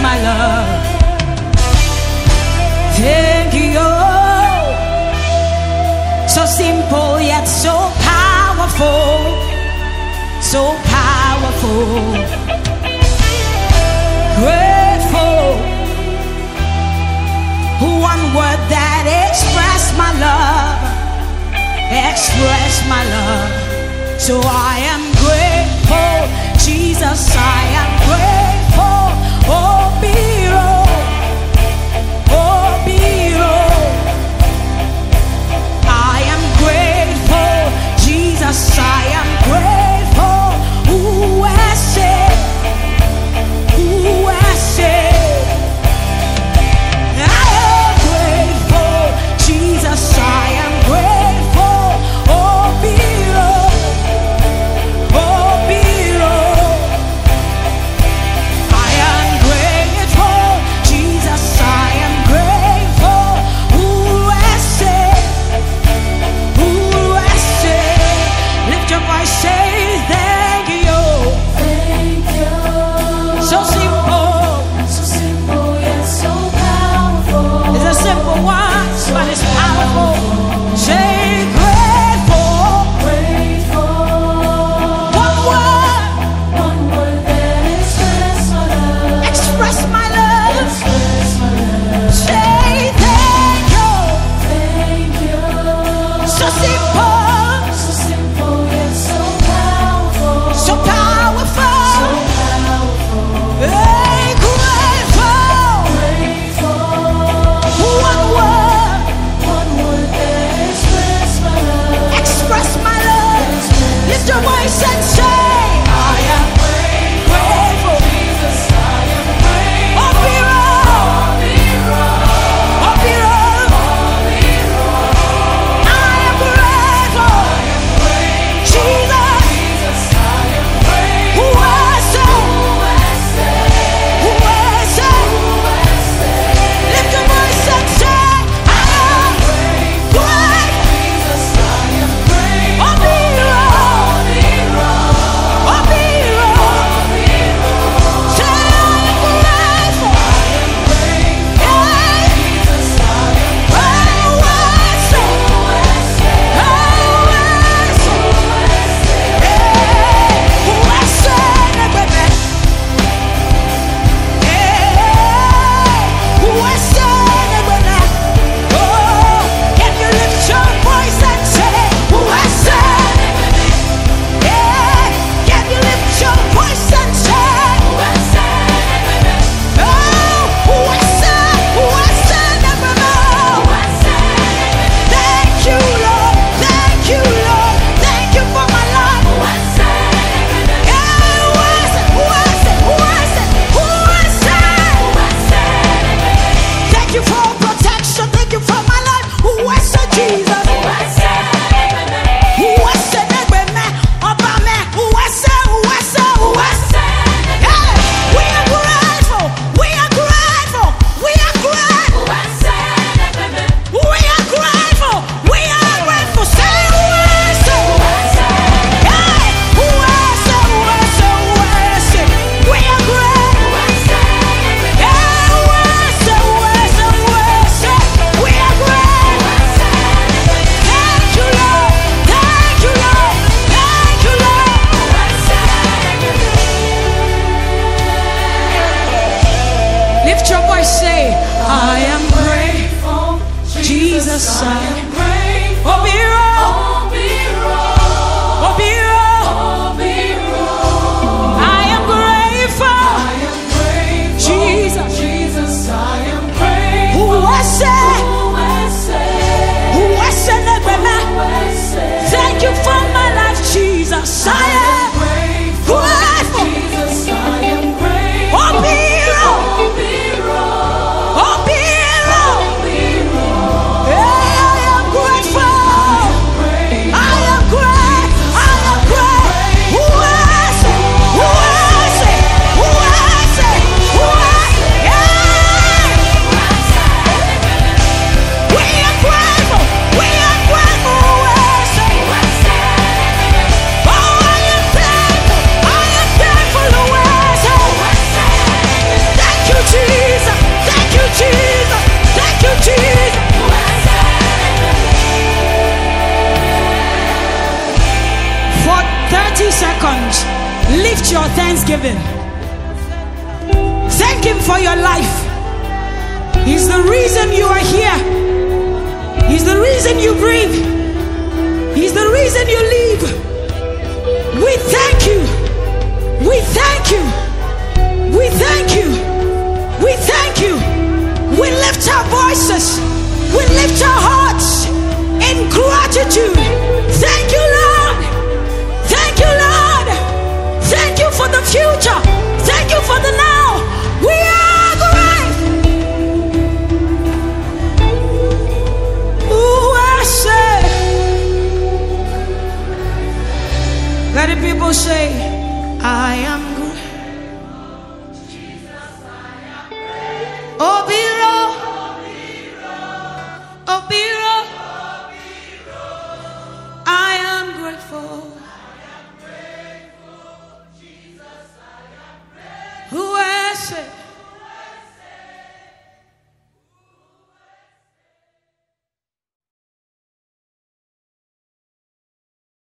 my love. Thank you. So simple yet so powerful. So powerful. Grateful. One word that express my love. Express my love. So I am grateful. Jesus, I am grateful. Oh, Biro. Oh, Biro. I am grateful. Jesus, I am grateful. Ooh, I say. Ooh, I say. I am grateful. Jesus, I am grateful. Oh, Biro. Oh, Biro. I am grateful. Jesus, I am grateful. Ooh, I say. Ooh, I say. Lift your voice, say thank you. Thank you. So simple. So simple yet so powerful. It's a simple one, but it's powerful. Say grateful. Grateful. One word. One word that express my love. Express my love. Express my love. Say thank you. Thank you. So simple. So simple yet so powerful. So powerful. So powerful. Hey, grateful. Grateful. One word. One word that express my love. Express my love. Lift your voice and say, I am grateful. Jesus, I am grateful. Oh, Biro. Oh, Biro. I am grateful. Jesus. Who was it? Who was it? Lift your voice and say, I am grateful. Oh, Biro. Oh, Biro. Say, I am grateful. Yeah. Who was it? Who was it? Who was it, baby? Who was it, baby? Oh, can you lift your voice and say, who was it? Yeah, can you lift your voice and say, oh, who was it? Who was it, baby? Thank you, Lord. Thank you, Lord. Thank you for my life. Yeah, who was it? Who was it? Who was it? Who was it? Thank you for protection. Thank you for my life. Who was it, Jesus? Who was it, baby? About me. Who was it? Who was it? Who was it? Yeah, we are grateful. We are grateful. We are grateful. We are grateful. We are grateful. Say who was it? Yeah, who was it? Who was it? Who was it? We are grateful. Yeah, who was it? Who was it? Who was it? We are grateful. Thank you, Lord. Thank you, Lord. Thank you, Lord. Lift your voice, say, I am grateful. Jesus, I am grateful. Oh, Biro. Oh, Biro. I am grateful. Jesus. Who was it? Who was it, baby? Thank you for my life, Jesus. I am grateful. Oh, Biro. Oh, Biro. Yeah, I am grateful. seconds, lift your thanksgiving. Thank him for your life. He's the reason you are here. He's the reason you breathe. He's the reason you live. We thank you. We thank you. We thank you. We thank you. We lift our voices. We lift our hearts in gratitude. Thank you, Lord. Thank you, Lord. Thank you for the future. Thank you for the now. We are great. Ooh, I say. Let the people say, I am good. Obiro, Obiro, I am grateful. Who else?